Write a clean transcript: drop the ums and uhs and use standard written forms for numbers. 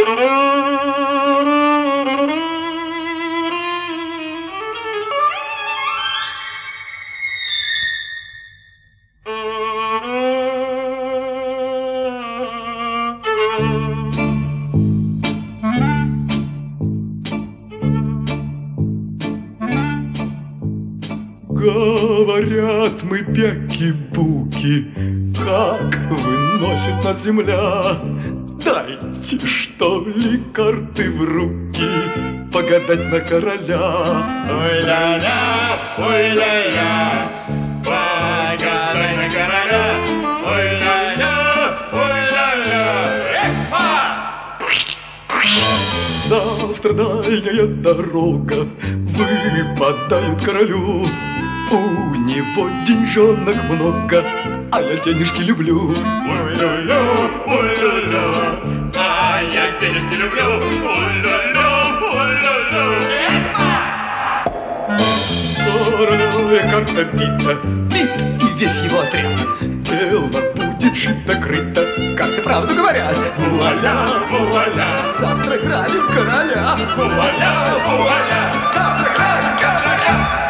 Говорят мы бяки-буки, как выносит нас земля. Дайте, что ли, карты в руки, погадать на короля. Ой-ля-ля, ой-ля-ля, погадай на короля. Ой-ля-ля, ой-ля-ля, эхо! Завтра дальняя дорога выпадает королю. У него деньжонок много, а я денежки люблю. Ой-ля-ля, ой-ля-ля, а я денежки люблю. Ой-ля-ля, ой-ля-ля, эхо! Королевая карта бита, бит и весь его отряд. Дело будет шито-крыто, карты правду говорят. Вуаля, вуаля, Завтра грабим короля. вуаля, вуаля, Завтра грабим короля.